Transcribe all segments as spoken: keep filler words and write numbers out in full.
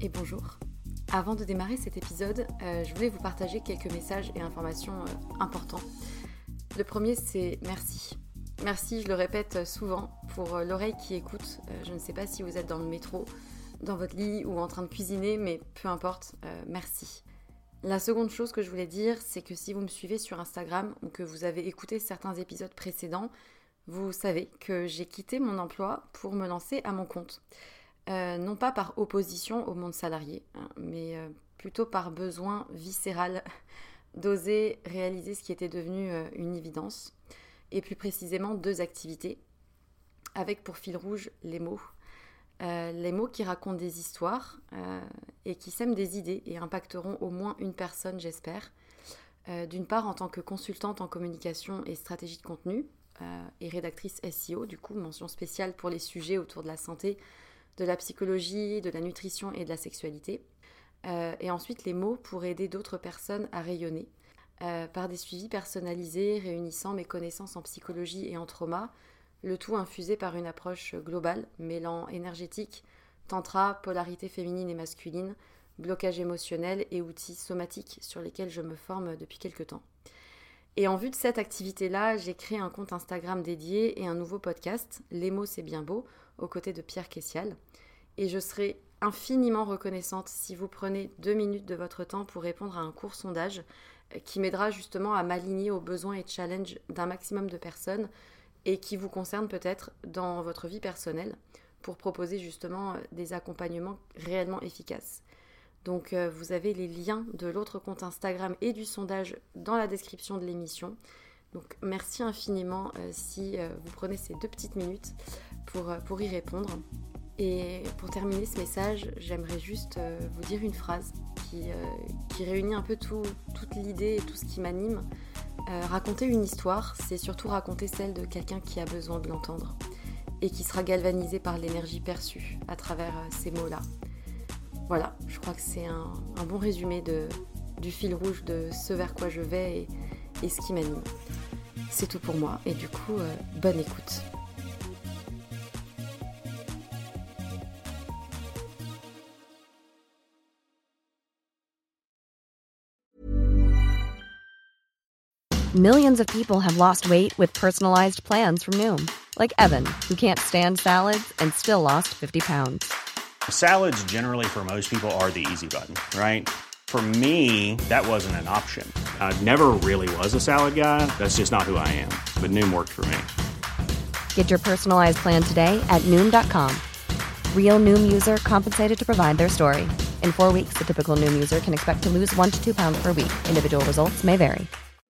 et bonjour. Avant de démarrer cet épisode, euh, je voulais vous partager quelques messages et informations euh, importants. Le premier, c'est merci. Merci, je le répète souvent, pour euh, l'oreille qui écoute. Euh, je ne sais pas si vous êtes dans le métro, dans votre lit ou en train de cuisiner, mais peu importe, euh, merci. La seconde chose que je voulais dire, c'est que si vous me suivez sur Instagram ou que vous avez écouté certains épisodes précédents, vous savez que j'ai quitté mon emploi pour me lancer à mon compte. Euh, non pas par opposition au monde salarié, hein, mais euh, plutôt par besoin viscéral d'oser réaliser ce qui était devenu euh, une évidence, et plus précisément deux activités, avec pour fil rouge les mots. Euh, les mots qui racontent des histoires euh, et qui sèment des idées et impacteront au moins une personne, j'espère. Euh, d'une part, en tant que consultante en communication et stratégie de contenu, euh, et rédactrice S E O, du coup, mention spéciale pour les sujets autour de la santé, de la psychologie, de la nutrition et de la sexualité. Euh, et ensuite, les mots pour aider d'autres personnes à rayonner, euh, par des suivis personnalisés réunissant mes connaissances en psychologie et en trauma, le tout infusé par une approche globale, mêlant énergétique, tantra, polarité féminine et masculine, blocage émotionnel et outils somatiques sur lesquels je me forme depuis quelques temps. Et en vue de cette activité-là, j'ai créé un compte Instagram dédié et un nouveau podcast, Les mots c'est bien beau, aux côtés de Pierre Kessial. Et je serai infiniment reconnaissante si vous prenez deux minutes de votre temps pour répondre à un court sondage qui m'aidera justement à m'aligner aux besoins et challenges d'un maximum de personnes et qui vous concerne peut-être dans votre vie personnelle pour proposer justement des accompagnements réellement efficaces. Donc euh, vous avez les liens de l'autre compte Instagram et du sondage dans la description de l'émission. Donc merci infiniment euh, si euh, vous prenez ces deux petites minutes pour, euh, pour y répondre. Et pour terminer ce message, j'aimerais juste euh, vous dire une phrase qui, euh, qui réunit un peu tout, toute l'idée et tout ce qui m'anime. Euh, raconter une histoire, c'est surtout raconter celle de quelqu'un qui a besoin de l'entendre et qui sera galvanisé par l'énergie perçue à travers euh, ces mots-là. Voilà, je crois que c'est un, un bon résumé de, du fil rouge de ce vers quoi je vais et, et ce qui m'anime. C'est tout pour moi et du coup, euh, bonne écoute. Millions of people have lost weight with personalized plans from Noom. Like Evan, who can't stand salads and still lost fifty pounds. Salads generally for most people are the easy button, right? For me, that wasn't an option. I never really was a salad guy. That's just not who I am. But Noom worked for me. Get your personalized plan today at Noom dot com. Real Noom user compensated to provide their story. In four weeks, the typical Noom user can expect to lose one to two pounds per week. Individual results may vary.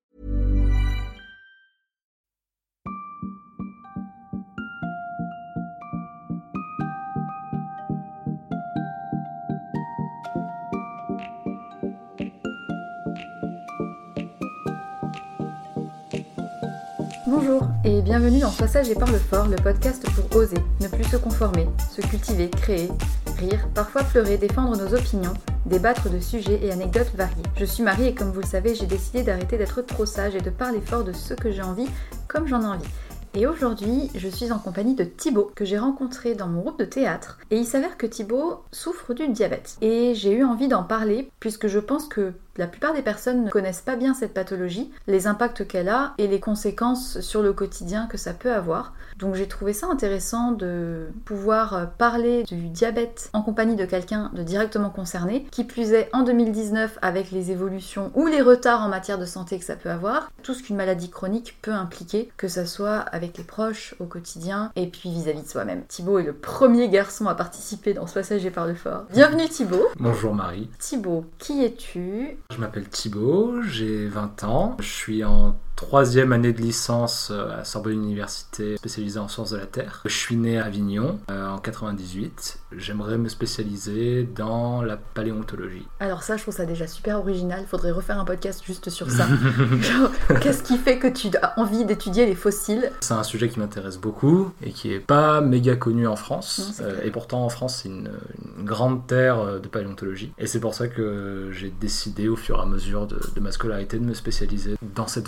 Bonjour et bienvenue dans Sois sage et parle fort, le podcast pour oser, ne plus se conformer, se cultiver, créer, rire, parfois pleurer, défendre nos opinions, débattre de sujets et anecdotes variés. Je suis Marie et comme vous le savez, j'ai décidé d'arrêter d'être trop sage et de parler fort de ce que j'ai envie, comme j'en ai envie. Et aujourd'hui, je suis en compagnie de Thibaut, que j'ai rencontré dans mon groupe de théâtre. Et il s'avère que Thibaut souffre du diabète. Et j'ai eu envie d'en parler, puisque je pense que la plupart des personnes ne connaissent pas bien cette pathologie, les impacts qu'elle a et les conséquences sur le quotidien que ça peut avoir. Donc j'ai trouvé ça intéressant de pouvoir parler du diabète en compagnie de quelqu'un de directement concerné, qui plus est en deux mille dix-neuf avec les évolutions ou les retards en matière de santé que ça peut avoir, tout ce qu'une maladie chronique peut impliquer, que ça soit avec les proches, au quotidien, et puis vis-à-vis de soi-même. Thibaut est le premier garçon à participer dans Sois sage et parle fort. Bienvenue Thibaut. Bonjour Marie. Thibaut, qui es-tu ? Je m'appelle Thibaut, j'ai vingt ans, je suis en troisième année de licence à Sorbonne Université, spécialisée en sciences de la Terre. Je suis né à Avignon euh, en quatre-vingt-dix-huit. J'aimerais me spécialiser dans la paléontologie. Alors ça, je trouve ça déjà super original. Faudrait refaire un podcast juste sur ça. Genre, qu'est-ce qui fait que tu as envie d'étudier les fossiles ? C'est un sujet qui m'intéresse beaucoup et qui est pas méga connu en France. Non, euh, et pourtant, en France, c'est une, une grande terre de paléontologie. Et c'est pour ça que j'ai décidé, au fur et à mesure de, de ma scolarité, de me spécialiser dans cette voie-là. C'est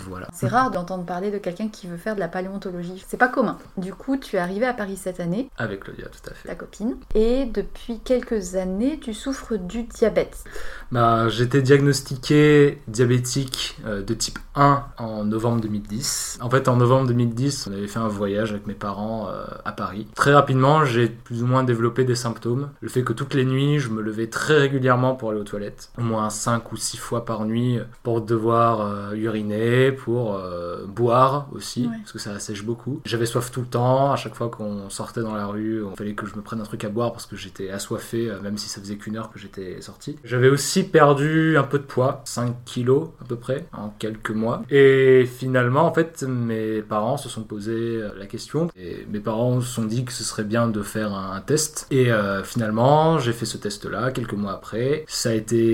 C'est rare d'entendre parler de quelqu'un qui veut faire de la paléontologie. C'est pas commun. Du coup, tu es arrivé à Paris cette année. Avec Claudia, tout à fait. Ta copine. Et depuis quelques années, tu souffres du diabète. Bah, j'étais diagnostiqué diabétique euh, de type un en novembre deux mille dix. En fait, en novembre deux mille dix, on avait fait un voyage avec mes parents euh, à Paris. Très rapidement, j'ai plus ou moins développé des symptômes. Le fait que toutes les nuits, je me levais très régulièrement pour aller aux toilettes. Au moins cinq ou six fois par nuit pour devoir euh, uriner, pour euh, boire aussi, ouais. Parce que ça assèche beaucoup. J'avais soif tout le temps. À chaque fois qu'on sortait dans la rue, il fallait que je me prenne un truc à boire parce que j'étais assoiffé, euh, même si ça faisait qu'une heure que j'étais sorti. J'avais aussi perdu un peu de poids, cinq kilos à peu près, en quelques mois. Et finalement, en fait, mes parents se sont posé la question. Et mes parents se sont dit que ce serait bien de faire un, un test. Et euh, finalement, j'ai fait ce test-là quelques mois après. Ça a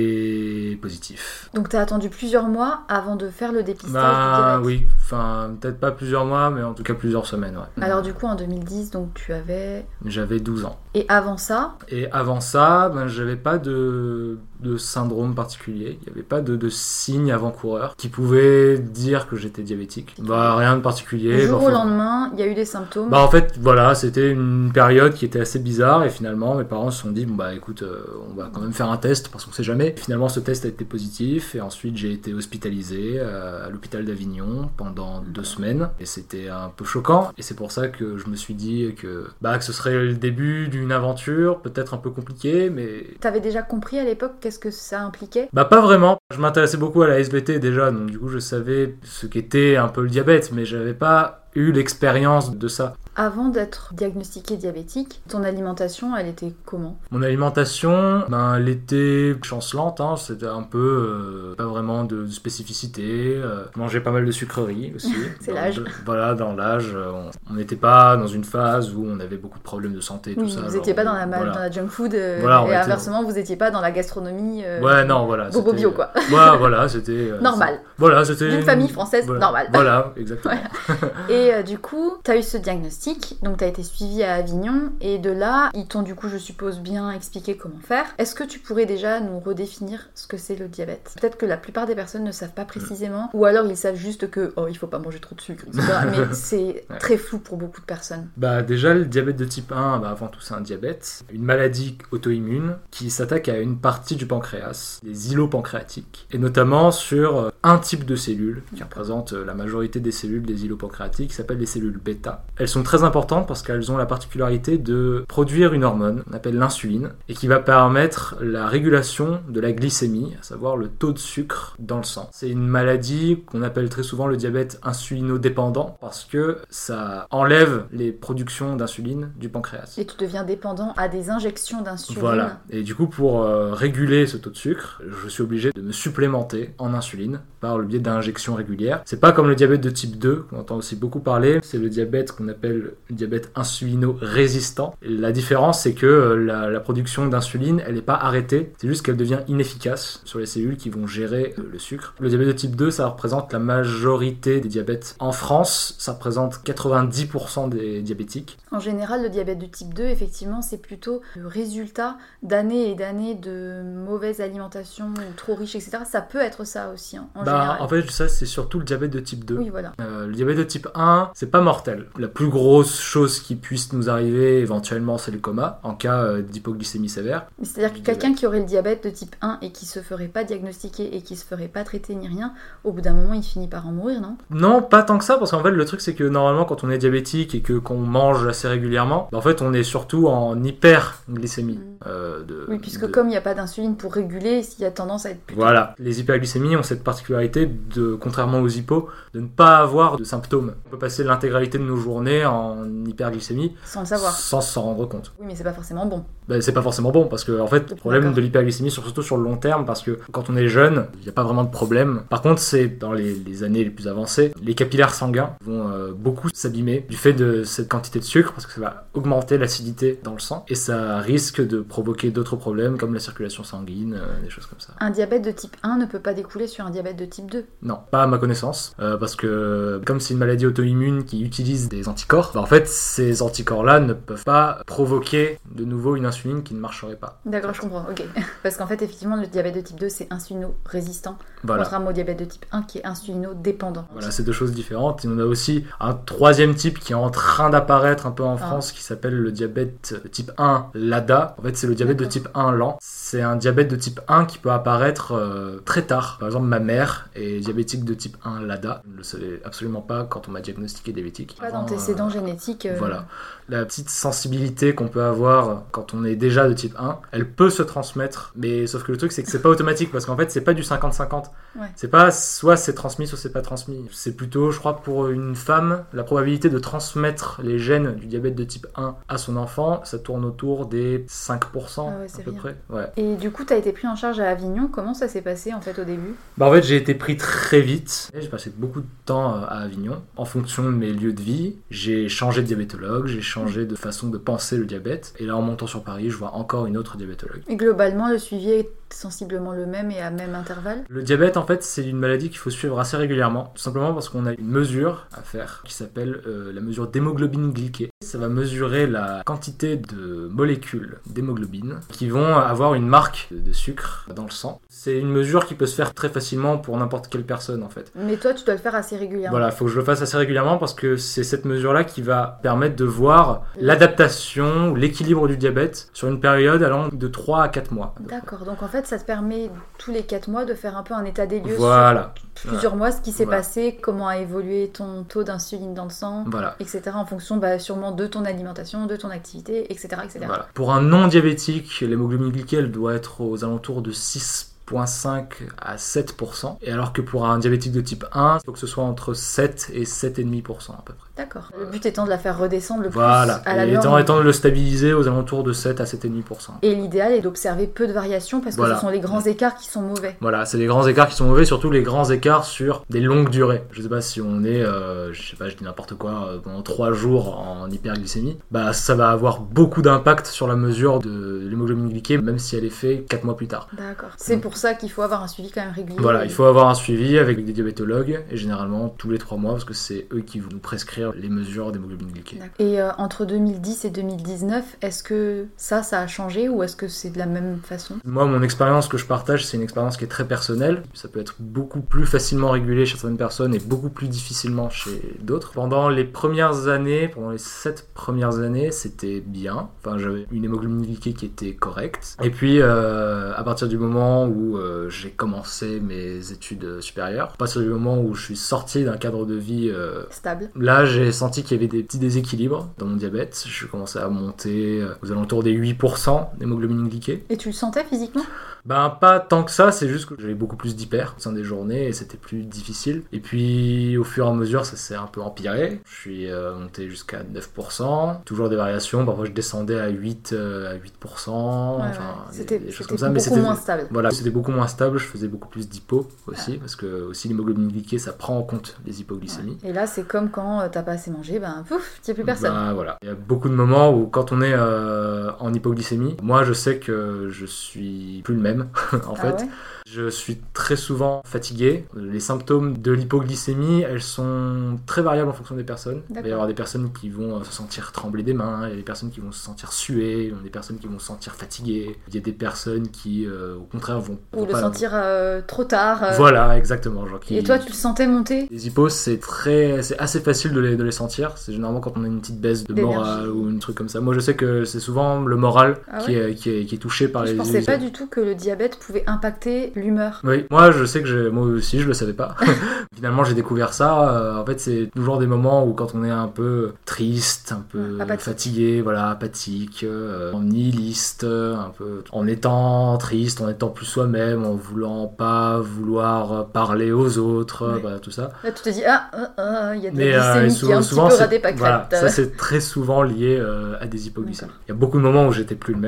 été positif. Donc, tu as attendu plusieurs mois avant de faire le dépistage bah, du diabète. Oui, enfin, peut-être pas plusieurs mois, mais en tout cas plusieurs semaines, ouais. Alors, du coup, en deux mille dix, donc tu avais... J'avais douze ans. Et avant ça Et avant ça, ben, j'avais pas de, de syndrome particulier. Il n'y avait pas de, de signes avant-coureurs qui pouvaient dire que j'étais diabétique. Bah, rien de particulier. Du jour Parfois... au lendemain, il y a eu des symptômes. Bah, en fait, voilà, c'était une période qui était assez bizarre. Et finalement, mes parents se sont dit, bon, bah, écoute, euh, on va quand même faire un test parce qu'on sait jamais. Et finalement, ce test a été positif. Et ensuite, j'ai été hospitalisé euh, à l'hôpital d'Avignon pendant deux semaines. Et c'était un peu choquant. Et c'est pour ça que je me suis dit que, bah, que ce serait le début du une aventure, peut-être un peu compliquée, mais... T'avais déjà compris à l'époque qu'est-ce que ça impliquait ? Bah pas vraiment. Je m'intéressais beaucoup à la S V T déjà, donc du coup je savais ce qu'était un peu le diabète, mais j'avais pas eu l'expérience de ça. Avant d'être diagnostiqué diabétique, ton alimentation, elle était comment ? Mon alimentation, ben, elle était chancelante, hein. C'était un peu euh, pas vraiment de, de spécificité. Euh, je mangeais pas mal de sucreries aussi. C'est l'âge. De, voilà, dans l'âge, on n'était pas dans une phase où on avait beaucoup de problèmes de santé, tout oui, ça. Vous n'étiez pas dans la, voilà. dans la junk food, euh, voilà, et inversement, était... vous n'étiez pas dans la gastronomie euh, ouais, non, voilà, bobo bio, quoi. Ouais, voilà, c'était... Euh, normal. Voilà, c'était... D'une famille française voilà. normale. Voilà, exactement. Voilà. Et euh, du coup, tu as eu ce diagnostic, donc tu as été suivi à Avignon, et de là, ils t'ont du coup, je suppose, bien expliqué comment faire. Est-ce que tu pourrais déjà nous redéfinir ce que c'est le diabète ? Peut-être que la plupart des personnes ne savent pas précisément, mmh. ou alors ils savent juste que, oh, il faut pas manger trop de sucre, et cetera. Mais c'est ouais. très flou pour beaucoup de personnes. Bah déjà, le diabète de type un, bah, avant tout, c'est un diabète, une maladie auto-immune qui s'attaque à une partie du pancréas, les îlots pancréatiques, et notamment sur un type de cellules qui représente la majorité des cellules des îlots pancréatiques, qui s'appellent les cellules bêta. Elles sont très importantes parce qu'elles ont la particularité de produire une hormone, qu'on appelle l'insuline, et qui va permettre la régulation de la glycémie, à savoir le taux de sucre dans le sang. C'est une maladie qu'on appelle très souvent le diabète insulinodépendant parce que ça enlève les productions d'insuline du pancréas. Et tu deviens dépendant à des injections d'insuline. Voilà. Et du coup, pour euh, réguler ce taux de sucre, je suis obligé de me supplémenter en insuline par le biais d'injections régulières. C'est pas comme le diabète de type deux, qu'on entend aussi beaucoup parler, c'est le diabète qu'on appelle le diabète insulino-résistant. Et la différence, c'est que euh, la, la production d'insuline, elle n'est pas arrêtée, c'est juste qu'elle devient inefficace sur les cellules qui vont gérer euh, le sucre. Le diabète de type deux, ça représente la majorité des diabètes. En France, ça représente quatre-vingt-dix pour cent des diabétiques. En général, le diabète de type deux, effectivement, c'est plutôt le résultat d'années et d'années de mauvaise alimentation, ou trop riche, et cetera. Ça peut être ça aussi, hein, en bah, général. En fait, ça, c'est surtout le diabète de type deux. Oui, voilà. Euh, le diabète de type un, c'est pas mortel. La plus grosse chose qui puisse nous arriver, éventuellement, c'est le coma, en cas euh, d'hypoglycémie sévère. C'est-à-dire que quelqu'un qui aurait le diabète de type un et qui se ferait pas diagnostiquer et qui se ferait pas traiter ni rien, au bout d'un moment, il finit par en mourir, non ? Non, pas tant que ça, parce qu'en fait, le truc, c'est que normalement, quand on est diabétique et que qu'on mange assez régulièrement, bah, en fait, on est surtout en hyperglycémie. Mmh. Euh, de, oui, puisque de... comme il n'y a pas d'insuline pour réguler, il y a tendance à être plutôt... Voilà. Les hyperglycémies ont cette particularité, de, contrairement aux hypos, de ne pas avoir de symptômes. On peut passer l'intégralité de nos journées en hyperglycémie sans le savoir, sans s'en rendre compte. Oui, mais c'est pas forcément bon. Ben, c'est pas forcément bon, parce que en fait, le problème D'accord. de l'hyperglycémie, surtout sur le long terme, parce que quand on est jeune, il n'y a pas vraiment de problème. Par contre, c'est dans les, les années les plus avancées, les capillaires sanguins vont euh, beaucoup s'abîmer du fait de cette quantité de sucre, parce que ça va augmenter l'acidité dans le sang, et ça risque de provoquer d'autres problèmes comme la circulation sanguine, euh, des choses comme ça. Un diabète de type un ne peut pas découler sur un diabète de type deux? Non, pas à ma connaissance, euh, parce que comme c'est une maladie auto-immune qui utilise des anticorps, bah en fait ces anticorps-là ne peuvent pas provoquer de nouveau une insuline qui ne marcherait pas. D'accord, je comprends, ok. Parce qu'en fait, effectivement, le diabète de type deux, c'est insulino-résistant, voilà. Contrairement au diabète de type un qui est insulino-dépendant. Voilà, c'est deux choses différentes. Et on a aussi un troisième type qui est en train d'apparaître un peu en France, ah. qui s'appelle le diabète de type un LADA. En fait, c'est le diabète D'accord. de type un lent. C'est un diabète de type un qui peut apparaître euh, très tard. Par exemple, ma mère est diabétique de type un LADA. Je ne le savais absolument pas quand on m'a diagnostiqué diabétique. Pas d'antécédents euh, génétiques. Euh... Voilà. La petite sensibilité qu'on peut avoir quand on est déjà de type un, elle peut se transmettre. Mais sauf que le truc, c'est que c'est pas automatique parce qu'en fait, c'est pas du cinquante cinquante. Ouais. C'est pas soit c'est transmis, soit c'est pas transmis. C'est plutôt, je crois, pour une femme, la probabilité de transmettre les gènes du diabète de type un à son enfant, ça tourne autour des cinq pour cent ah ouais, à peu rien. près. Ouais. Et du coup, t'as été pris en charge à Avignon. Comment ça s'est passé en fait au début? Bah en fait, j'ai été pris très vite. J'ai passé beaucoup de temps à Avignon. En fonction de mes lieux de vie, j'ai changé de diabétologue, j'ai changé de façon de penser le diabète. Et là, en montant sur Paris, je vois encore une autre diabétologue. Et globalement, le suivi est sensiblement le même et à même intervalle? Le diabète, en fait, c'est une maladie qu'il faut suivre assez régulièrement, tout simplement parce qu'on a une mesure à faire qui s'appelle euh, la mesure d'hémoglobine glyquée. Ça va mesurer la quantité de molécules d'hémoglobine qui vont avoir une marque de sucre dans le sang. C'est une mesure qui peut se faire très facilement pour n'importe quelle personne, en fait. Mais toi, tu dois le faire assez régulièrement. Voilà, il faut que je le fasse assez régulièrement parce que c'est cette mesure-là qui va permettre de voir l'adaptation ou l'équilibre du diabète sur une période allant de trois à quatre mois. D'accord, donc en fait, ça te permet tous les quatre mois de faire un peu un état des lieux voilà. sur plusieurs voilà. mois, ce qui s'est voilà. passé, comment a évolué ton taux d'insuline dans le sang, voilà. et cetera, en fonction bah, sûrement de ton alimentation, de ton activité, et cetera. et cetera. Voilà. Pour un non-diabétique, l'hémoglobine glyquée, elle doit être aux alentours de six virgule cinq à sept pour cent. Et alors que pour un diabétique de type un, il faut que ce soit entre sept et sept virgule cinq pour cent à peu près. D'accord. Le but étant de la faire redescendre le voilà. plus à la et norme. Étant, étant de le stabiliser aux alentours de sept à sept virgule cinq pour cent. Et l'idéal est d'observer peu de variations parce que voilà. ce sont les grands écarts qui sont mauvais. Voilà, c'est les grands écarts qui sont mauvais, surtout les grands écarts sur des longues durées. Je sais pas si on est, euh, je sais pas, je dis n'importe quoi, euh, pendant trois jours en hyperglycémie, bah ça va avoir beaucoup d'impact sur la mesure de l'hémoglobine glyquée, même si elle est faite quatre mois plus tard. D'accord. C'est Donc, pour ça qu'il faut avoir un suivi quand même régulier. Voilà, il faut avoir un suivi avec des diabétologues, et généralement tous les trois mois, parce que c'est eux qui vont nous prescrire les mesures d'hémoglobine glyquée. Et euh, entre deux mille dix et deux mille dix-neuf, est-ce que ça, ça a changé ou est-ce que c'est de la même façon? Moi, mon expérience que je partage, c'est une expérience qui est très personnelle. Ça peut être beaucoup plus facilement régulé chez certaines personnes et beaucoup plus difficilement chez d'autres. Pendant les premières années, pendant les sept premières années, c'était bien. Enfin, j'avais une hémoglobine glyquée qui était correcte. Et puis, euh, à partir du moment où euh, j'ai commencé mes études supérieures, à partir du moment où je suis sorti d'un cadre de vie euh, stable, là, j'ai senti qu'il y avait des petits déséquilibres dans mon diabète. Je commençais à monter aux alentours des huit pour cent d'hémoglobine glyquée. Et tu le sentais physiquement? Ben pas tant que ça, c'est juste que j'avais beaucoup plus d'hyper au sein des journées et c'était plus difficile. Et puis au fur et à mesure, ça s'est un peu empiré. Je suis euh, monté jusqu'à neuf pour cent, toujours des variations. Parfois je descendais à huit pour cent, ouais, enfin ouais. C'était, des, des choses c'était comme ça. beaucoup Mais c'était moins stable. Voilà, c'était beaucoup moins stable. Je faisais beaucoup plus d'hypo aussi, ouais. parce que aussi l'hémoglobine glyquée, ça prend en compte les hypoglycémies. Ouais. Et là, c'est comme quand t'as pas assez mangé, ben pouf, t'y a plus personne. Ben voilà. Il y a beaucoup de moments où quand on est euh, en hypoglycémie, moi je sais que je suis plus le même en fait. Ah ouais. Je suis très souvent fatigué. Les symptômes de l'hypoglycémie, elles sont très variables en fonction des personnes. D'accord. Il va y avoir des personnes qui vont se sentir trembler des mains, il y a des personnes qui vont se sentir suer, il y a des personnes qui vont se sentir fatiguées, il y a des personnes qui, euh, au contraire, vont... Ou vont le pas... sentir euh, trop tard. Euh... Voilà, exactement. Genre qui... Et toi, tu le sentais monter? Les hypos, c'est très, c'est assez facile de les, de les sentir. C'est généralement quand on a une petite baisse de d'énergie. Morale ou un truc comme ça. Moi, je sais que c'est souvent le moral ah ouais. qui, est, qui, est, qui est touché par je les... Je pensais pas du tout que le diabète pouvait impacter l'humeur. Oui, moi je sais que j'ai, moi aussi je le savais pas. Finalement j'ai découvert ça. Euh, en fait c'est toujours des moments où quand on est un peu triste, un peu apathique. fatigué, voilà, apathique, euh, nihiliste, un peu en étant triste, en étant plus soi-même, en voulant pas vouloir parler aux autres, ouais. bah, tout ça. Là tu te dis ah, il ah, ah, y a de Mais, la glycémie euh, qui souvent, est un petit peu ras des pâquerettes. Voilà, ça c'est très souvent lié euh, à des hypoglycémies. Il y a beaucoup de moments où j'étais plus le même, où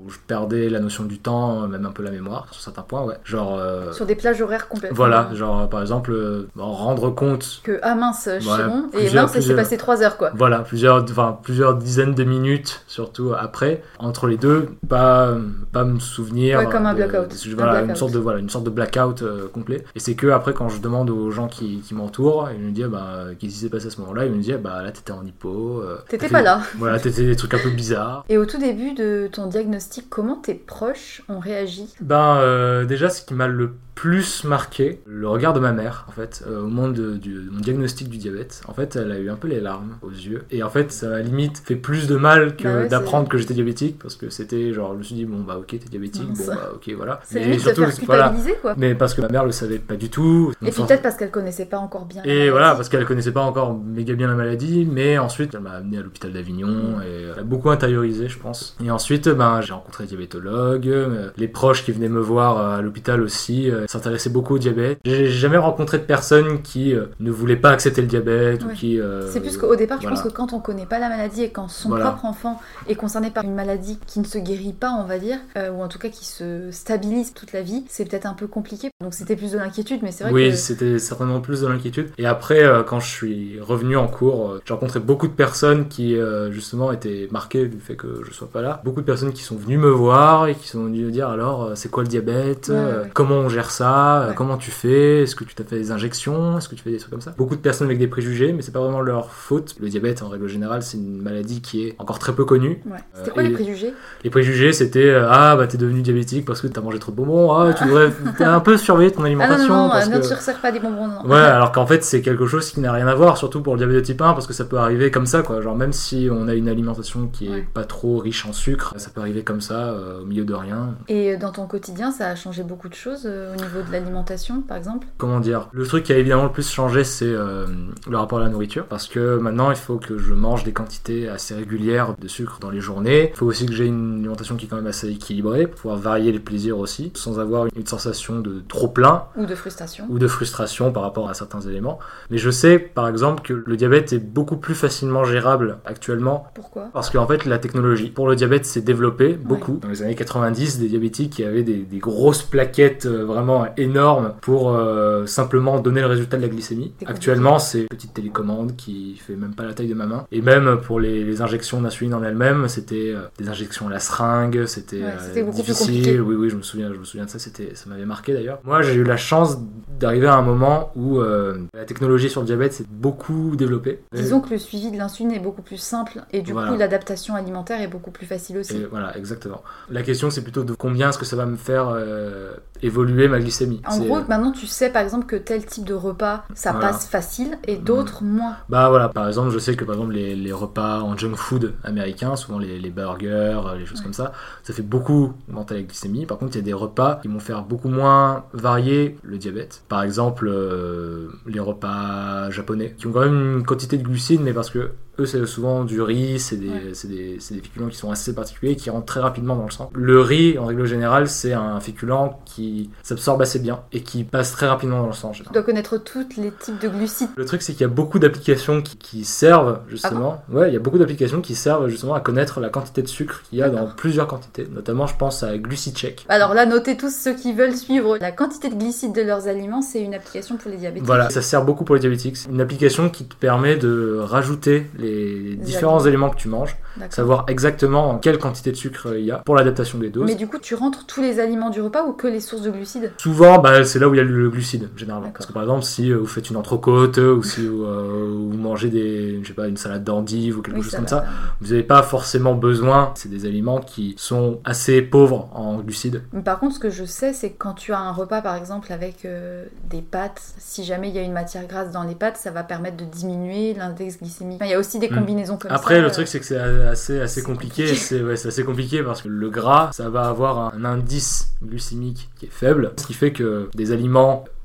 où je perdais la notion du temps, même un peu la mémoire sur certains points, ouais. Genre euh, sur des plages horaires complètement. Voilà, genre par exemple euh, rendre compte que ah mince, je suis ouais, bon et mince, il s'est passé trois heures quoi. Voilà, plusieurs enfin plusieurs dizaines de minutes surtout après entre les deux, pas pas me souvenir. Ouais, comme un de, blackout. De, voilà, un blackout. une sorte de voilà, une sorte de blackout euh, complet. Et c'est que après quand je demande aux gens qui, qui m'entourent, ils me disent bah qu'est-ce qui s'est passé à ce moment-là, ils me disent bah là t'étais en hypo. Euh, t'étais pas là. Voilà, t'étais des trucs un peu bizarres. Et au tout début de ton diagnostic, comment tes proches ont réagi ? Ben euh, déjà ce qui m'a le plus marqué, le regard de ma mère en fait euh, au moment de, du, de mon diagnostic du diabète. En fait elle a eu un peu les larmes aux yeux et en fait ça m'a limite fait plus de mal que bah ouais, d'apprendre c'est... que j'étais diabétique parce que c'était genre je me suis dit bon bah ok t'es diabétique, non, bon bah ok voilà. C'est limite surtout, se faire culpabiliser voilà. Quoi. Mais parce que ma mère le savait pas du tout. Et puis peut-être parce qu'elle connaissait pas encore bien la et maladie. voilà parce qu'elle connaissait pas encore méga bien la maladie, mais ensuite elle m'a amené à l'hôpital d'Avignon mmh. et elle a beaucoup intériorisé je pense. Et ensuite ben j'ai rencontré des diabétologues, euh, les proches qui venaient me voir à l'hôpital aussi euh, s'intéressaient beaucoup au diabète. J'ai jamais rencontré de personnes qui euh, ne voulaient pas accepter le diabète ouais. ou qui. Euh, c'est plus qu'au départ, voilà. je pense que quand on connaît pas la maladie et quand son voilà. propre enfant est concerné par une maladie qui ne se guérit pas, on va dire, euh, ou en tout cas qui se stabilise toute la vie, c'est peut-être un peu compliqué. Donc c'était plus de l'inquiétude, mais c'est vrai oui, que. Oui, c'était certainement plus de l'inquiétude. Et après, euh, quand je suis revenu en cours, euh, j'ai rencontré beaucoup de personnes qui euh, justement étaient marquées du fait que je sois pas là. Beaucoup de personnes qui sont venues me voir et qui sont venues me dire alors euh, c'est quoi le diabète, ouais, euh, ouais. comment on gère ça, ouais. euh, comment tu fais, est-ce que tu t'as fait des injections, est-ce que tu fais des trucs comme ça. Beaucoup de personnes avec des préjugés, mais c'est pas vraiment leur faute. Le diabète, en règle générale, c'est une maladie qui est encore très peu connue. Ouais. C'était quoi euh, les préjugés ? Les préjugés, c'était euh, ah bah t'es devenu diabétique parce que t'as mangé trop de bonbons, ah tu devrais t'as un peu surveiller ton alimentation. Ah non, non, non, parce non que... tu resserres pas des bonbons. Non. Ouais, alors qu'en fait c'est quelque chose qui n'a rien à voir, surtout pour le diabète de type un, parce que ça peut arriver comme ça, quoi. Genre même si on a une alimentation qui est ouais. pas trop riche en sucre, ça peut arriver comme ça, euh, au milieu de rien. Et dans ton quotidien, ça a changé beaucoup de choses euh, au niveau de l'alimentation, par exemple ? Comment dire ? Le truc qui a évidemment le plus changé, c'est euh, le rapport à la nourriture, parce que maintenant il faut que je mange des quantités assez régulières de sucre dans les journées. Il faut aussi que j'ai une alimentation qui est quand même assez équilibrée, pour pouvoir varier les plaisirs aussi, sans avoir une sensation de trop plein. Ou de frustration. Ou de frustration par rapport à certains éléments. Mais je sais, par exemple, que le diabète est beaucoup plus facilement gérable actuellement. Pourquoi ? Parce qu'en fait, la technologie pour le diabète s'est développée beaucoup. Ouais. Dans les années quatre-vingt-dix, des diabétiques qui avaient des, des grosses plaquettes euh, vraiment énormes pour euh, simplement donner le résultat de la glycémie. C'est actuellement, c'est une petite télécommande qui fait même pas la taille de ma main. Et même pour les, les injections d'insuline en elles-mêmes, c'était euh, des injections à la seringue, c'était, ouais, c'était euh, difficile. Oui, oui, je me souviens, je me souviens de ça. C'était, ça m'avait marqué d'ailleurs. Moi, j'ai eu la chance d'arriver à un moment où euh, la technologie sur le diabète s'est beaucoup développée. Disons que le suivi de l'insuline est beaucoup plus simple et du voilà. coup l'adaptation alimentaire est beaucoup plus facile aussi. Et voilà, exactement. La question c'est plutôt de combien est-ce que ça va me faire euh, évoluer ma glycémie. En c'est... gros, maintenant tu sais par exemple que tel type de repas ça voilà. passe facile et d'autres mmh. moins. Bah voilà, par exemple je sais que par exemple les, les repas en junk food américains, souvent les, les burgers, les choses ouais. comme ça, ça fait beaucoup augmenter la glycémie. Par contre il y a des repas qui vont faire beaucoup moins varier le diabète. Par exemple euh, les repas japonais qui ont quand même une quantité de glucides, mais parce que eux c'est souvent du riz, c'est des, ouais. c'est des, c'est des féculents qui sont assez particuliers et qui rentrent très rapidement dans le sang. Le riz en règle générale c'est un féculent qui s'absorbe assez bien et qui passe très rapidement dans le sang. Tu dois connaître tous les types de glucides. Le truc c'est qu'il y a beaucoup d'applications qui, qui servent justement, ah bon ouais il y a beaucoup d'applications qui servent justement à connaître la quantité de sucre qu'il y a D'accord. dans plusieurs quantités, notamment je pense à GluciCheck. Alors là notez tous ceux qui veulent suivre la quantité de glucides de leurs aliments, c'est une application pour les diabétiques. Voilà, ça sert beaucoup pour les diabétiques. C'est une application qui te permet de rajouter les les différents aliments. éléments que tu manges, D'accord. savoir exactement quelle quantité de sucre il y a pour l'adaptation des doses. Mais du coup, tu rentres tous les aliments du repas ou que les sources de glucides ? Souvent, bah, c'est là où il y a le glucide, généralement. D'accord. Parce que par exemple, si euh, vous faites une entrecôte ou si euh, vous mangez des, je sais pas, une salade d'endive ou quelque oui, chose comme ça, va. vous n'avez pas forcément besoin. C'est des aliments qui sont assez pauvres en glucides. Mais par contre, ce que je sais, c'est que quand tu as un repas, par exemple, avec euh, des pâtes, si jamais il y a une matière grasse dans les pâtes, ça va permettre de diminuer l'index glycémique. Enfin, il y a aussi des combinaisons. Mmh. Comme Après, ça, le euh... truc, c'est que c'est assez, assez c'est compliqué. compliqué. C'est, ouais, c'est assez compliqué parce que le gras, ça va avoir un indice glycémique qui est faible, ce qui fait que des aliments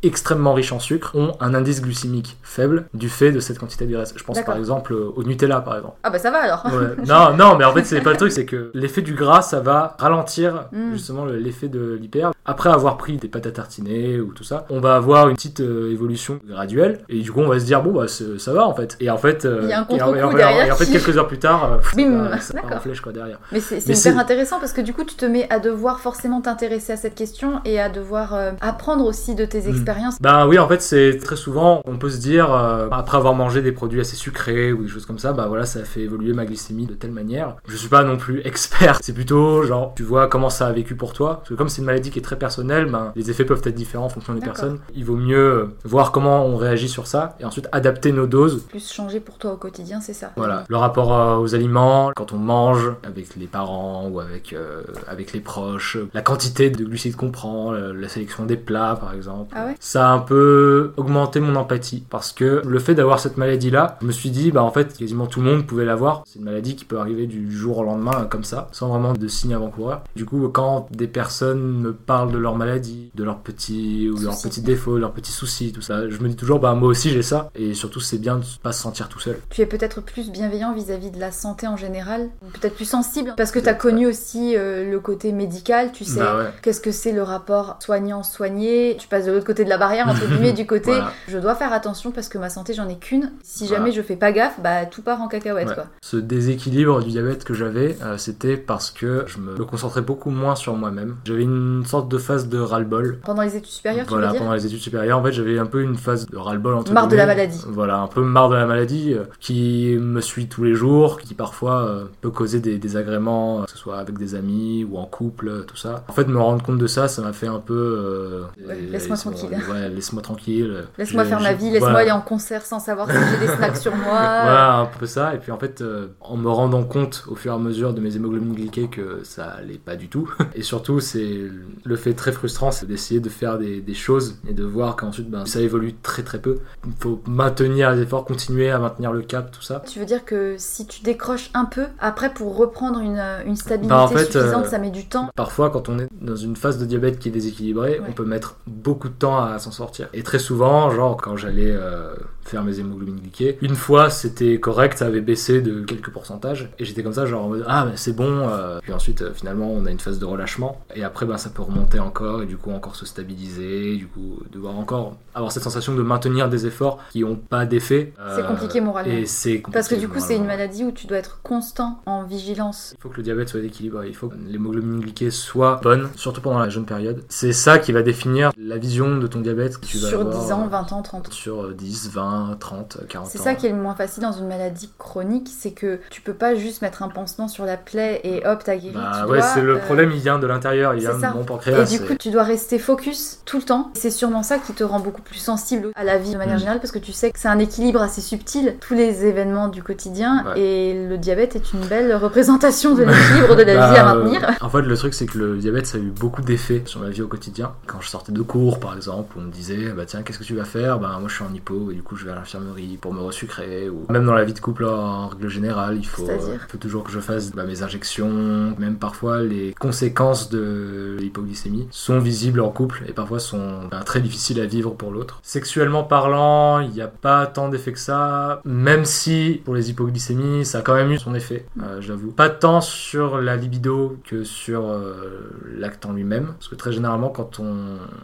extrêmement riches en sucre ont un indice glycémique faible du fait de cette quantité de graisse. Je pense D'accord. par exemple au Nutella par exemple. Ah bah ça va alors. Ouais. Non, non, mais en fait c'est pas le truc, c'est que l'effet du gras ça va ralentir Mm. justement le- l'effet de l'hyper. Après avoir pris des pâtes à tartiner ou tout ça, on va avoir une petite euh, évolution graduelle et du coup on va se dire bon bah c'est- ça va en fait. Et en fait, euh, Il y a un et en- contre-coup et en- derrière Et en fait qui- quelques heures plus tard, euh, pff, Bim. bah, ça part D'accord. en flèche quoi derrière. Mais c'est, c'est Mais hyper c'est- intéressant parce que du coup tu te mets à devoir forcément t'intéresser à cette question et à devoir euh, apprendre aussi de tes Mm. expériences. Bah oui, en fait, c'est très souvent, on peut se dire, euh, après avoir mangé des produits assez sucrés ou des choses comme ça, bah voilà, ça a fait évoluer ma glycémie de telle manière. Je suis pas non plus expert, c'est plutôt genre, tu vois comment ça a vécu pour toi. Parce que comme c'est une maladie qui est très personnelle, ben, les effets peuvent être différents en fonction des D'accord. personnes. Il vaut mieux euh, voir comment on réagit sur ça et ensuite adapter nos doses. Plus changer pour toi au quotidien, c'est ça. Voilà, le rapport euh, aux aliments, quand on mange avec les parents ou avec, euh, avec les proches, la quantité de glucides qu'on prend, la, la sélection des plats par exemple. Ah ouais Ça a un peu augmenté mon empathie parce que le fait d'avoir cette maladie-là, je me suis dit, bah en fait, quasiment tout le monde pouvait l'avoir. C'est une maladie qui peut arriver du jour au lendemain comme ça, sans vraiment de signes avant-coureurs. Du coup, quand des personnes me parlent de leur maladie, de leurs petits ou de leurs Soucis. petits défauts, de leurs petits soucis, tout ça, je me dis toujours, bah moi aussi j'ai ça. Et surtout, c'est bien de pas se sentir tout seul. Tu es peut-être plus bienveillant vis-à-vis de la santé en général, peut-être plus sensible, parce que tu as Peut-être, connu aussi euh, le côté médical, tu sais Bah ouais. qu'est-ce que c'est le rapport soignant-soigné, tu passes de l'autre côté de la barrière, entre guillemets, du côté Voilà. je dois faire attention parce que ma santé j'en ai qu'une, si jamais Voilà. je fais pas gaffe, bah tout part en cacahuète Ouais. quoi. Ce déséquilibre du diabète que j'avais, euh, c'était parce que je me concentrais beaucoup moins sur moi-même. J'avais une sorte de phase de ras-le-bol. Pendant les études supérieures, Voilà, tu veux dire pendant les études supérieures, en fait, j'avais un peu une phase de ras-le-bol entre Marre de la guillemets. maladie. Voilà, un peu marre de la maladie, euh, qui me suit tous les jours, qui parfois euh, peut causer des désagréments, euh, que ce soit avec des amis ou en couple, euh, tout ça. En fait, me rendre compte de ça, ça m'a fait un peu... euh, Ouais, euh, laisse-moi laisse-moi- tranquille. Ouais, laisse-moi tranquille. Laisse-moi J'ai- faire ma j'ai- vie, laisse-moi voilà. aller en concert sans savoir si j'ai des snacks sur moi. Voilà, un peu ça. Et puis en fait, euh, en me rendant compte au fur et à mesure de mes hémoglobines glyquées que ça allait pas du tout. Et surtout, c'est le fait très frustrant, c'est d'essayer de faire des, des choses et de voir qu'ensuite, ben, ça évolue très très peu. Il faut maintenir les efforts, continuer à maintenir le cap, tout ça. Tu veux dire que si tu décroches un peu, après pour reprendre une, une stabilité Bah, en fait, suffisante, euh, ça met du temps. Parfois, quand on est dans une phase de diabète qui est déséquilibrée, Ouais. on peut mettre beaucoup de temps à s'en sortir. Et très souvent, genre quand j'allais euh, faire mes hémoglobines glyquées, une fois c'était correct, ça avait baissé de quelques pourcentages, et j'étais comme ça, genre en mode ah, mais c'est bon. euh. Puis ensuite, euh, finalement, on a une phase de relâchement, et après, ben, ça peut remonter encore, et du coup, encore se stabiliser, du coup, devoir encore avoir cette sensation de maintenir des efforts qui n'ont pas d'effet. C'est euh, compliqué moralement. Et c'est compliqué Parce que du coup, c'est une moralement. maladie où tu dois être constant en vigilance. Il faut que le diabète soit équilibré, il faut que l'hémoglobine glyquée soit bonne, surtout pendant la jeune période. C'est ça qui va définir la vision de ton diabète que tu vas Sur avoir, dix ans, euh, vingt ans, trente ans. Sur dix, vingt, trente, quarante ans. C'est ça qui est le moins facile dans une maladie chronique, c'est que tu peux pas juste mettre un pansement sur la plaie et hop, t'as guéri. Bah tu ouais, dois, c'est le euh, problème, il vient de l'intérieur, il c'est vient ça. de mon Et pancréas. du coup, tu dois rester focus tout le temps. C'est sûrement ça qui te rend beaucoup plus sensible à la vie de manière Mm. générale, parce que tu sais que c'est un équilibre assez subtil, tous les événements du quotidien, Ouais. et le diabète est une belle représentation de l'équilibre de la Bah, vie à euh, maintenir. En fait, le truc, c'est que le diabète, ça a eu beaucoup d'effets sur ma vie au quotidien. Quand je sortais de cours, par exemple, on me disait, bah tiens, qu'est-ce que tu vas faire? Bah moi, je suis en hypo, et du coup, je vais à l'infirmerie pour me resucrer. Ou même dans la vie de couple, en règle générale, il faut, C'est-à-dire euh, faut toujours que je fasse bah, mes injections. Même parfois, les conséquences de l'hypoglycémie sont visibles en couple, et parfois sont bah, très difficiles à vivre pour l'autre. Sexuellement parlant, il n'y a pas tant d'effets que ça, même si pour les hypoglycémies, ça a quand même eu son effet, euh, j'avoue. Pas tant sur la libido que sur euh, l'acte en lui-même, parce que très généralement, quand on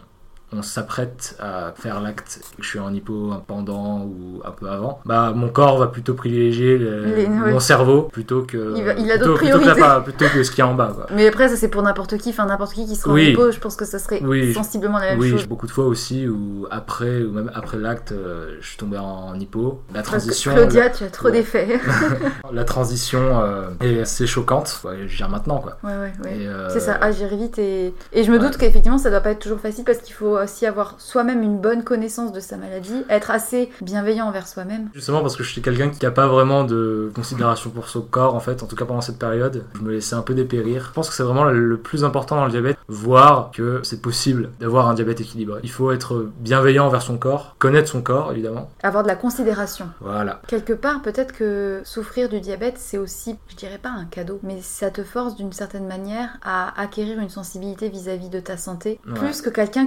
on s'apprête à faire l'acte, que je suis en hypo pendant ou un peu avant, bah mon corps va plutôt privilégier le- Les- mon ouais. cerveau plutôt que Il va- il a plutôt- d'autres plutôt que la- priorités. plutôt que ce qui est en bas, quoi. Mais après, ça c'est pour n'importe qui, enfin n'importe qui qui sera Oui. en hypo, je pense que ça serait Oui. sensiblement la même Oui, chose. j'ai beaucoup de fois aussi où après ou même après l'acte, euh, je suis tombé en hypo. La Parce que transition, Claudia, tu as trop Ouais. d'effets. la, la transition euh, est assez choquante. Ouais, je gère maintenant, quoi. Ouais, ouais, ouais. Et, euh, C'est ça, agir vite et... Et je me ouais. doute qu'effectivement ça doit pas être toujours facile parce qu'il faut aussi avoir soi-même une bonne connaissance de sa maladie, être assez bienveillant envers soi-même. Justement parce que je suis quelqu'un qui n'a pas vraiment de considération pour son corps en fait, en tout cas pendant cette période, je me laissais un peu dépérir. Je pense que c'est vraiment le plus important dans le diabète, voir que c'est possible d'avoir un diabète équilibré. Il faut être bienveillant envers son corps, connaître son corps évidemment. Avoir de la considération. Voilà. Quelque part, peut-être que souffrir du diabète, c'est aussi, je dirais pas un cadeau, mais ça te force d'une certaine manière à acquérir une sensibilité vis-à-vis de ta santé, Ouais. plus que quelqu'un qui n'aurait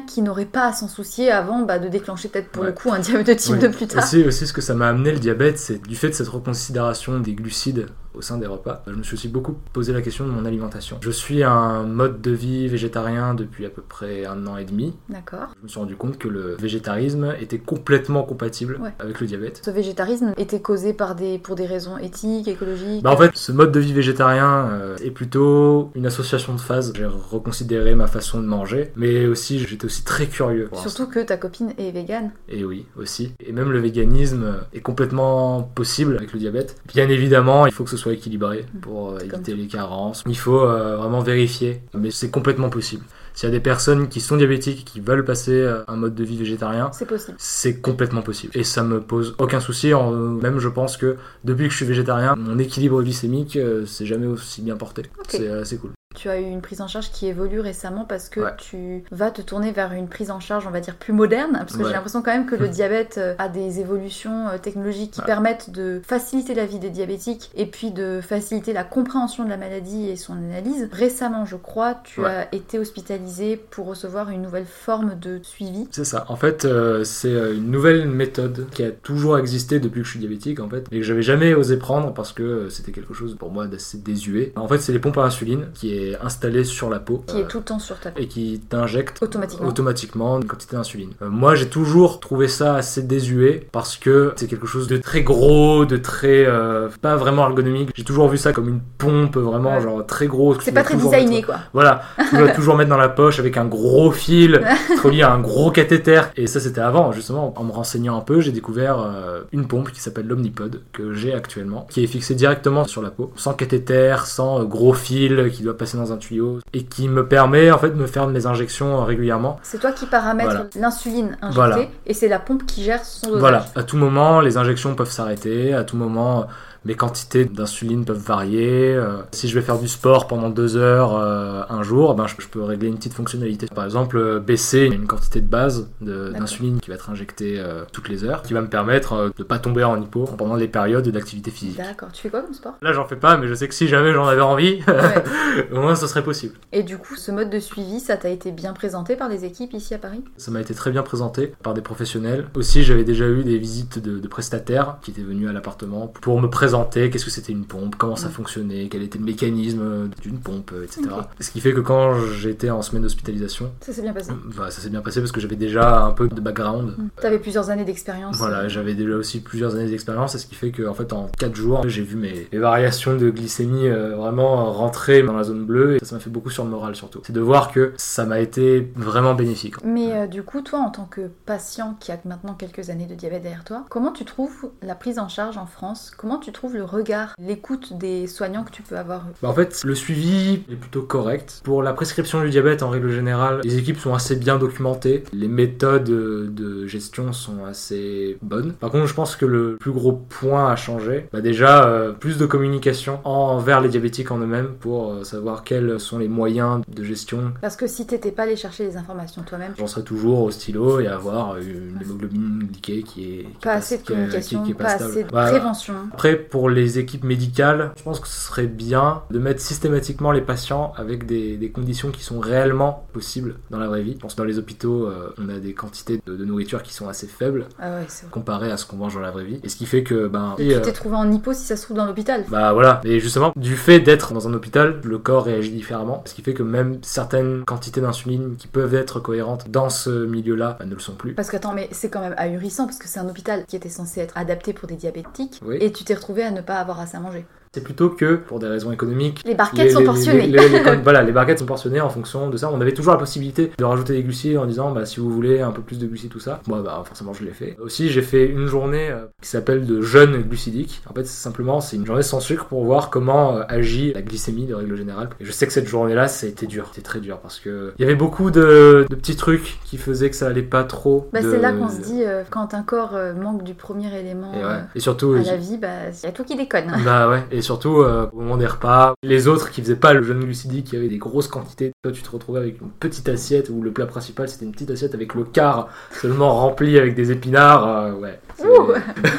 n'aurait pas à s'en soucier avant bah, de déclencher peut-être pour ouais. le coup un diabète de type ouais. deux plus tard. Aussi, aussi, ce que ça m'a amené le diabète, c'est du fait de cette reconsidération des glucides au sein des repas. Je me suis aussi beaucoup posé la question de mon alimentation. Je suis un mode de vie végétarien depuis à peu près un an et demi. D'accord. Je me suis rendu compte que le végétarisme était complètement compatible ouais. avec le diabète. Ce végétarisme était causé par des, pour des raisons éthiques, écologiques? Bah en fait, ce mode de vie végétarien euh, est plutôt une association de phases. J'ai reconsidéré ma façon de manger, mais aussi j'étais aussi très curieux. Surtout que ta copine est végane. Et oui, aussi. Et même le véganisme est complètement possible avec le diabète. Bien évidemment, il faut que ce soit équilibré pour euh, éviter les carences. Il faut euh, vraiment vérifier, mais c'est complètement possible. S'il y a des personnes qui sont diabétiques, qui veulent passer un mode de vie végétarien, c'est possible. C'est complètement possible. Et ça me pose aucun souci. Même je pense que depuis que je suis végétarien, mon équilibre glycémique euh, s'est jamais aussi bien porté. Okay. C'est assez cool. Tu as eu une prise en charge qui évolue récemment parce que ouais. tu vas te tourner vers une prise en charge, on va dire, plus moderne. Parce que ouais. j'ai l'impression quand même que le diabète a des évolutions technologiques qui ouais. permettent de faciliter la vie des diabétiques et puis de faciliter la compréhension de la maladie et son analyse. Récemment, je crois, tu ouais. as été hospitalisé pour recevoir une nouvelle forme de suivi. C'est ça. En fait, euh, c'est une nouvelle méthode qui a toujours existé depuis que je suis diabétique, en fait, et que j'avais jamais osé prendre parce que c'était quelque chose pour moi d'assez désuet. En fait, c'est les pompes à insuline qui est installé sur la peau. Qui euh, est tout le temps sur ta peau. Et qui t'injecte automatiquement, automatiquement une quantité d'insuline. Euh, moi, j'ai toujours trouvé ça assez désuet parce que c'est quelque chose de très gros, de très... Euh, pas vraiment ergonomique. J'ai toujours vu ça comme une pompe vraiment ouais. genre très gros. C'est pas très designé mettre, quoi. Voilà. Tu dois toujours mettre dans la poche avec un gros fil, relié à un gros cathéter. Et ça, c'était avant. Justement, en me renseignant un peu, j'ai découvert euh, une pompe qui s'appelle l'Omnipod que j'ai actuellement, qui est fixée directement sur la peau, sans cathéter, sans euh, gros fil qui doit passer dans un tuyau et qui me permet en fait de me faire mes injections régulièrement. C'est toi qui paramètres voilà. l'insuline injectée voilà. et c'est la pompe qui gère son dosage. Voilà, à tout moment les injections peuvent s'arrêter, à tout moment mes quantités d'insuline peuvent varier. Euh, si je vais faire du sport pendant deux heures euh, un jour, ben, je, je peux régler une petite fonctionnalité. Par exemple, euh, baisser une quantité de base de, d'insuline qui va être injectée euh, toutes les heures, qui va me permettre euh, de ne pas tomber en hypo pendant les périodes d'activité physique. D'accord. Tu fais quoi comme sport ? Là, j'en fais pas, mais je sais que si jamais j'en avais envie, ouais. au moins ce serait possible. Et du coup, ce mode de suivi, ça t'a été bien présenté par les équipes ici à Paris ? Ça m'a été très bien présenté par des professionnels. Aussi, j'avais déjà eu des visites de, de prestataires qui étaient venus à l'appartement pour me présenter qu'est-ce que c'était une pompe, comment ça fonctionnait, quel était le mécanisme d'une pompe, et cetera. Okay. Ce qui fait que quand j'étais en semaine d'hospitalisation... Ça s'est bien passé. Bah, ça s'est bien passé parce que j'avais déjà un peu de background. Mmh. T'avais plusieurs années d'expérience. Voilà, j'avais déjà aussi plusieurs années d'expérience, et ce qui fait qu'en fait, en quatre jours, j'ai vu mes, mes variations de glycémie euh, vraiment rentrer dans la zone bleue, et ça, ça m'a fait beaucoup sur le moral surtout. C'est de voir que ça m'a été vraiment bénéfique. Mais euh, du coup, toi, en tant que patient qui a maintenant quelques années de diabète derrière toi, comment tu trouves la prise en charge en France ? Comment tu trouves le regard, l'écoute des soignants que tu peux avoir? Bah en fait, le suivi est plutôt correct. Pour la prescription du diabète, en règle générale, les équipes sont assez bien documentées. Les méthodes de gestion sont assez bonnes. Par contre, je pense que le plus gros point à changer, bah déjà, euh, plus de communication envers les diabétiques en eux-mêmes pour euh, savoir quels sont les moyens de gestion. Parce que si t'étais pas allé chercher les informations toi-même, j'en serais toujours au stylo et avoir une hémoglobine glyquée qui est... Qui pas est assez de communication, qui, qui est pas, pas assez de bah, prévention. Après, pour les équipes médicales, je pense que ce serait bien de mettre systématiquement les patients avec des, des conditions qui sont réellement possibles dans la vraie vie. Je pense que dans les hôpitaux, euh, on a des quantités de, de nourriture qui sont assez faibles ah ouais, c'est comparées à ce qu'on mange dans la vraie vie. Et ce qui fait que... Ben, et et, tu euh, t'es trouvé en hypo si ça se trouve dans l'hôpital. Bah voilà. Et justement, du fait d'être dans un hôpital, le corps réagit différemment. Ce qui fait que même certaines quantités d'insuline qui peuvent être cohérentes dans ce milieu-là bah, ne le sont plus. Parce que attends, mais c'est quand même ahurississant parce que c'est un hôpital qui était censé être adapté pour des diabétiques oui. Et tu t'es retrouvé à ne pas avoir assez à manger. C'est plutôt que, pour des raisons économiques... Les barquettes les, sont les, portionnées. Les, les, les, voilà, les barquettes sont portionnées en fonction de ça. On avait toujours la possibilité de rajouter des glucides en disant, bah, si vous voulez un peu plus de glucides, tout ça. Moi, bah, forcément, je l'ai fait. Aussi, j'ai fait une journée euh, qui s'appelle de jeûne glucidique. En fait, c'est simplement, c'est une journée sans sucre pour voir comment euh, agit la glycémie de règle générale. Et je sais que cette journée-là, ça a été dur. C'était très dur parce que il y avait beaucoup de, de petits trucs qui faisaient que ça allait pas trop. Bah, de... c'est là qu'on se dit, euh, quand un corps euh, manque du premier élément et, ouais. euh, et surtout, à euh, la vie, bah, c'est à toi qui déconne. Bah ouais, et surtout, euh, au moment des repas, les autres qui faisaient pas le jeûne glucidique, qui avaient des grosses quantités, toi tu te retrouvais avec une petite assiette où le plat principal c'était une petite assiette avec le quart seulement rempli avec des épinards, euh, ouais.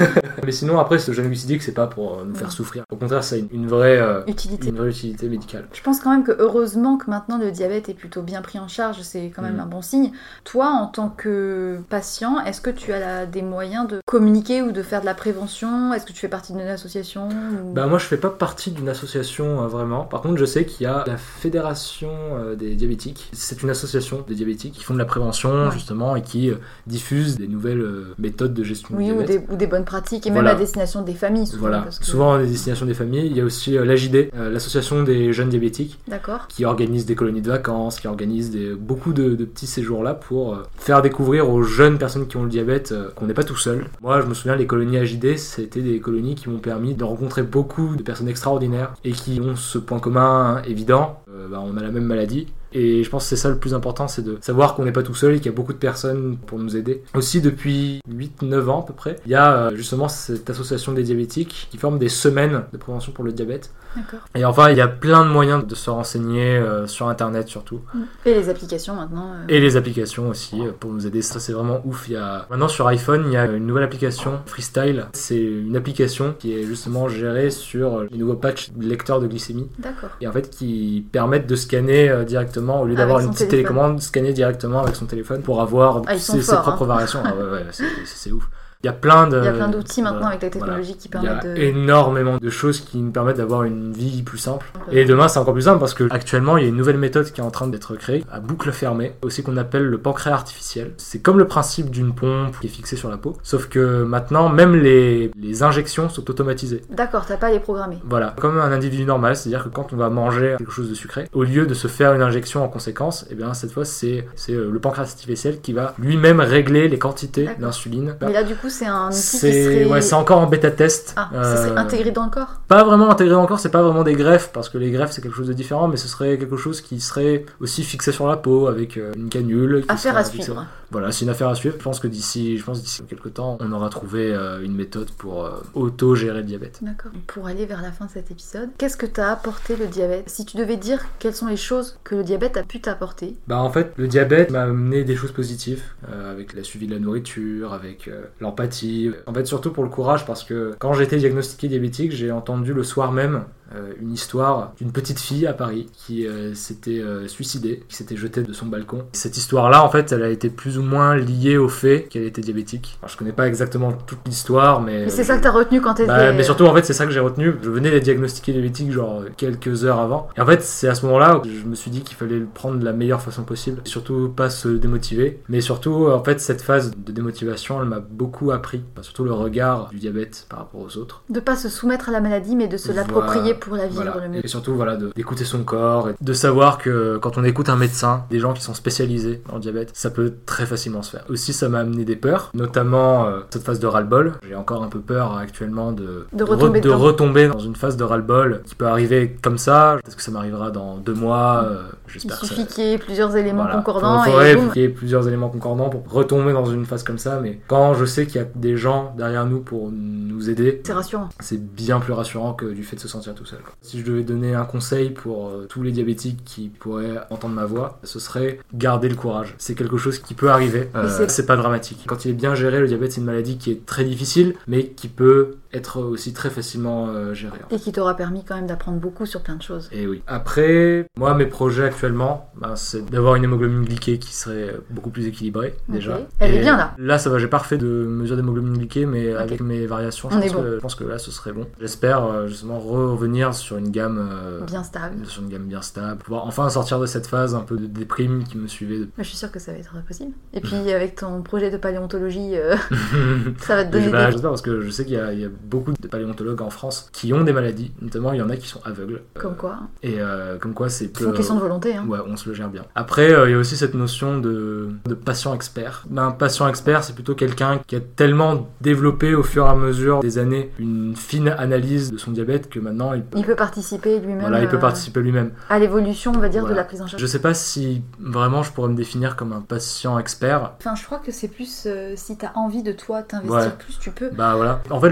Mais sinon, après, ce gène glucidique, c'est pas pour nous faire souffrir. Au contraire, ça a une, une, vraie, euh, utilité. une vraie utilité médicale. Je pense quand même que heureusement que maintenant le diabète est plutôt bien pris en charge, c'est quand même mmh. un bon signe. Toi, en tant que patient, est-ce que tu as la, des moyens de communiquer ou de faire de la prévention? Est-ce que tu fais partie d'une association ou... Bah moi, je fais pas partie d'une association euh, vraiment. Par contre, je sais qu'il y a la Fédération euh, des diabétiques. C'est une association des diabétiques qui font de la prévention, ouais. justement, et qui euh, diffusent des nouvelles euh, méthodes de gestion oui, du diabète. Oui, ou, ou des bonnes pratiques, et voilà. même à destination des familles, souvent. Voilà, parce que... souvent à destination des familles. Il y a aussi euh, l'A J D, euh, l'association des jeunes diabétiques, D'accord. qui organise des colonies de vacances, qui organise des, beaucoup de, de petits séjours là pour euh, faire découvrir aux jeunes personnes qui ont le diabète euh, qu'on n'est pas tout seul. Moi, je me souviens, les colonies A J D, c'était des colonies qui m'ont permis de rencontrer beaucoup de personnes extraordinaires et qui ont ce point commun évident, euh, bah, on a la même maladie. Et je pense que c'est ça le plus important, c'est de savoir qu'on n'est pas tout seul et qu'il y a beaucoup de personnes pour nous aider. Aussi, depuis huit neuf ans à peu près, il y a justement cette association des diabétiques qui forme des semaines de prévention pour le diabète. D'accord. Et enfin, il y a plein de moyens de se renseigner euh, sur Internet surtout. Et les applications maintenant. Euh... Et les applications aussi euh, pour nous aider. Ça, c'est vraiment ouf. Il y a... Maintenant, sur iPhone, il y a une nouvelle application, Freestyle. C'est une application qui est justement gérée sur les nouveaux patchs lecteurs de glycémie. D'accord. Et en fait, qui permettent de scanner euh, directement au lieu d'avoir une petite téléphone. télécommande, scanner directement avec son téléphone pour avoir ah, ses, forts, ses propres hein. variations. Ah, ouais, ouais, c'est, c'est, c'est ouf. Il y a plein de, il y a plein d'outils maintenant voilà, avec la technologie voilà. qui permettent de... Il y a de... énormément de choses qui nous permettent d'avoir une vie plus simple. Okay. Et demain, c'est encore plus simple parce qu'actuellement, il y a une nouvelle méthode qui est en train d'être créée, à boucle fermée, aussi qu'on appelle le pancréas artificiel. C'est comme le principe d'une pompe qui est fixée sur la peau, sauf que maintenant, même les, les injections sont automatisées. D'accord, t'as pas à les programmer. Voilà, comme un individu normal, c'est-à-dire que quand on va manger quelque chose de sucré, au lieu de se faire une injection en conséquence, et bien cette fois, c'est, c'est le pancréas artificiel qui va lui-même régler les quantités D'accord. d'insuline. Mais là, du coup, c'est un outil c'est... qui serait... Ouais, c'est encore en bêta-test. Ah, euh... ça serait intégré dans le corps ? Pas vraiment intégré dans le corps, c'est pas vraiment des greffes, parce que les greffes, c'est quelque chose de différent, mais ce serait quelque chose qui serait aussi fixé sur la peau, avec une canule. Qui affaire à fixée... suivre. Voilà, c'est une affaire à suivre. Je pense que d'ici, je pense d'ici quelques temps, on aura trouvé euh, une méthode pour euh, auto-gérer le diabète. D'accord. Pour aller vers la fin de cet épisode, qu'est-ce que t'a apporté le diabète ? Si tu devais dire quelles sont les choses que le diabète a pu t'apporter ? Bah en fait, le diabète m'a amené des choses positives, euh, avec la suivi de la nourriture, avec euh, l'empathie. En fait, surtout pour le courage, parce que quand j'ai été diagnostiqué diabétique, j'ai entendu le soir même euh, une histoire d'une petite fille à Paris qui euh, s'était euh, suicidée, qui s'était jetée de son balcon. Cette histoire-là, en fait, elle a été plus ou moins liée au fait qu'elle était diabétique. Alors, je connais pas exactement toute l'histoire, mais... Mais c'est euh, ça que t'as retenu quand t'étais... Bah, mais surtout, en fait, c'est ça que j'ai retenu. Je venais d'être diagnostiqué diabétique, genre, quelques heures avant. Et en fait, c'est à ce moment-là que je me suis dit qu'il fallait le prendre de la meilleure façon possible. Et surtout, pas se démotiver. Mais surtout, en fait, cette phase de démotivation, elle m'a beaucoup appris. Enfin, surtout le regard du diabète par rapport aux autres. De pas se soumettre à la maladie, mais de se voilà, l'approprier pour la vivre voilà. le mieux. Et surtout, voilà, de, d'écouter son corps, et de savoir que quand on écoute un médecin, des gens qui sont spécialisés dans le diabète, ça peut très facilement se faire. Aussi, ça m'a amené des peurs, notamment euh, cette phase de ras-le-bol. J'ai encore un peu peur actuellement de, de, retomber, de, re, de retomber dans une phase de ras-le-bol qui peut arriver comme ça. Peut-être que ça m'arrivera dans deux mois. Euh, j'espère Il suffit que ça... qu'il y ait plusieurs éléments voilà. concordants. Il faudrait et boum. qu'il y ait plusieurs éléments concordants pour retomber dans une phase comme ça. Mais quand je sais qu'il y a des gens derrière nous pour nous aider, c'est rassurant. C'est bien plus rassurant que du fait de se sentir tout seul. Si je devais donner un conseil pour euh, tous les diabétiques qui pourraient entendre ma voix, ce serait garder le courage. C'est quelque chose qui peut arriver. Euh, c'est... c'est pas dramatique. Quand il est bien géré, le diabète, c'est une maladie qui est très difficile, mais qui peut être aussi très facilement euh, gérée. Et qui t'aura permis quand même d'apprendre beaucoup sur plein de choses. Et oui. Après, moi, mes projets actuellement, ben, c'est d'avoir une hémoglobine glyquée qui serait beaucoup plus équilibrée, okay. déjà. Elle Et est bien là. Là, ça va, j'ai pas refait de mesure d'hémoglobine glyquée, mais okay. avec mes variations, je On pense, est bon. que, je pense que là, ce serait bon. J'espère euh, justement revenir sur une gamme euh, bien stable. Sur une gamme bien stable. Pouvoir enfin sortir de cette phase un peu de déprime qui me suivait. De... Je suis sûre que ça va être possible. Et puis, avec ton projet de paléontologie, euh, ça va te donner bah, des... J'espère, parce que je sais qu'il y a, il y a beaucoup de paléontologues en France qui ont des maladies, notamment il y en a qui sont aveugles. Comme euh, quoi. Et euh, comme quoi c'est... C'est une question de volonté. Hein. Ouais, on se le gère bien. Après, euh, il y a aussi cette notion de, de patient expert. Ben, un patient expert, c'est plutôt quelqu'un qui a tellement développé au fur et à mesure des années une fine analyse de son diabète que maintenant il peut, il peut participer lui-même. Voilà, il peut euh, participer lui-même. À l'évolution, on va dire, voilà. de la prise en charge. Je sais pas si vraiment je pourrais me définir comme un patient expert. Enfin, je crois que c'est plus euh, si t'as envie de toi t'investir ouais. plus, tu peux. Bah voilà. En fait, le truc, c'est que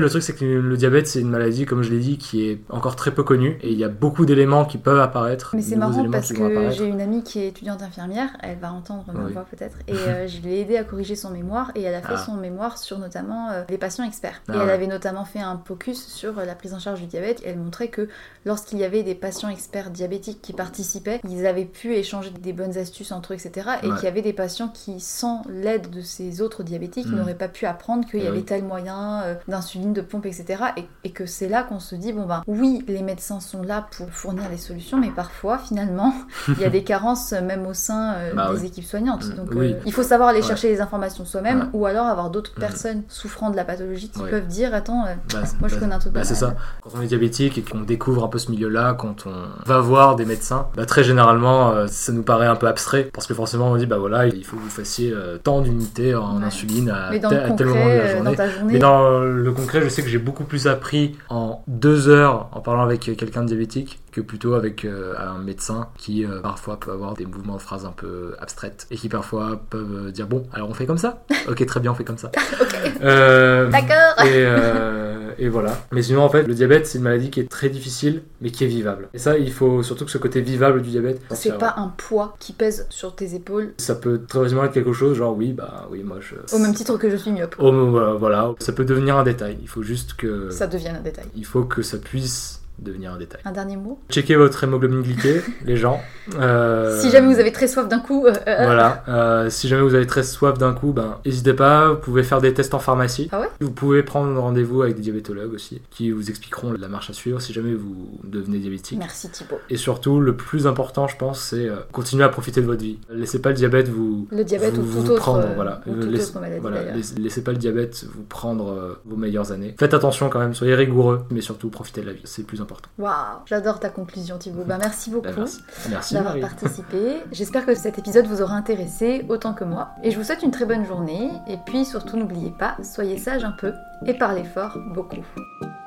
que le diabète, c'est une maladie, comme je l'ai dit, qui est encore très peu connue. Et il y a beaucoup d'éléments qui peuvent apparaître. Mais c'est marrant parce que j'ai une amie qui est étudiante infirmière, elle va entendre ma oui. voix peut-être, et euh, je l'ai aidée à corriger son mémoire, et elle a fait ah. son mémoire sur notamment euh, les patients experts. Ah, et elle ouais. avait notamment fait un focus sur euh, la prise en charge du diabète. Elle montrait que lorsqu'il y avait des patients experts diabétiques qui participaient, ils avaient pu échanger des bonnes astuces entre eux, et cetera. Et ouais. qu'il y avait des patients qui, sans l'aide de ces autres diabétiques, mmh. n'auraient pas pu apprendre qu'il y et avait oui. tel moyen euh, d'insuline, de pompe, et cetera. Et, et que c'est là qu'on se dit, bon ben, oui, les médecins sont là pour fournir les solutions, mais parfois, finalement, il y a des carences même au sein euh, bah, des oui. équipes soignantes. Donc oui. euh, il faut savoir aller ouais. chercher les informations soi-même, ouais. ou alors avoir d'autres mmh. personnes souffrant de la pathologie qui ouais. peuvent dire, attends, euh, bah, moi je bah, connais un truc bah, pas c'est mal. ça. Quand on est diabétique et qu'on découvre un peu ce milieu-là, quand on va voir des médecins, bah, très généralement, euh, ça nous paraît un peu abstrait, parce que forcément on dit, bah voilà, il faut que vous fassiez euh, tant d'unités en Ouais. insuline à, Mais dans tel, le à concret, tel moment de la euh, journée. dans ta journée, Mais dans le concret, je sais que j'ai beaucoup plus appris en deux heures en parlant avec quelqu'un de diabétique que plutôt avec euh, un médecin qui euh, parfois peut avoir des mouvements de phrases un peu abstraites et qui parfois peuvent dire bon, alors on fait comme ça. Ok, très bien, on fait comme ça. ok, Euh, d'accord. et, euh, et voilà. Mais sinon, en fait, le diabète, c'est une maladie qui est très difficile, mais qui est vivable. Et ça, il faut surtout que ce côté vivable du diabète. C'est pas un poids qui pèse sur tes épaules. Ça peut très facilement être quelque chose, genre oui, bah oui, moi je. Au même titre que je suis myope. Oh, voilà, voilà. Ça peut devenir un détail. Il faut juste que. Ça devient un détail. Il faut que ça puisse devenir un détail. Un dernier mot. Checkez votre hémoglobine glyquée, les gens. Euh, Si jamais vous avez très soif d'un coup, euh, euh, Voilà. Euh, si jamais vous avez très soif d'un coup, ben n'hésitez pas. Vous pouvez faire des tests en pharmacie. Ah ouais ? Vous pouvez prendre rendez-vous avec des diabétologues aussi, qui vous expliqueront la marche à suivre si jamais vous devenez diabétique. Merci Thibaut. Et surtout, le plus important, je pense, c'est euh, continuer à profiter de votre vie. Laissez pas le diabète vous Le diabète vous, ou vous tout autre, prendre, euh, voilà. ou toute Laisse- autre maladie voilà. d'ailleurs. Laisse- Laissez pas le diabète vous prendre euh, vos meilleures années. Faites attention quand même, soyez rigoureux, mais surtout profitez de la vie. C'est le plus important. Waouh, j'adore ta conclusion Thibaut. Ben, merci beaucoup. Ben, merci. Merci d'avoir Marie. participé. J'espère que cet épisode vous aura intéressé autant que moi. Et je vous souhaite une très bonne journée. Et puis surtout, n'oubliez pas, soyez sages un peu et parlez fort beaucoup.